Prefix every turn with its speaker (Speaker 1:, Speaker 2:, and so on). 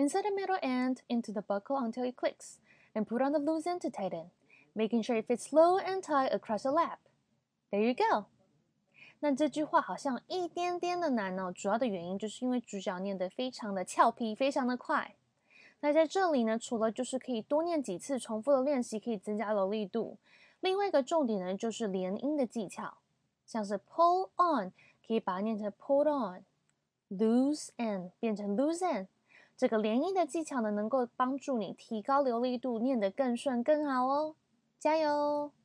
Speaker 1: Insert the middle end into the buckle until it clicks, and put on the loose end to tighten, making sure it fits low and tight across the lap. There you go. 那这句话好像一点点的难哦，主要的原因就是因为主角念得非常的俏皮，非常的快。那在这里呢，除了就是可以多念几次重复的练习，可以增加流利度。另外一个重点呢，就是连音的技巧，像是 pull on 可以把它念成 pulled on，loose end 变成 loose end。这个连音的技巧呢，能够帮助你提高流利度，念得更顺更好哦。加油！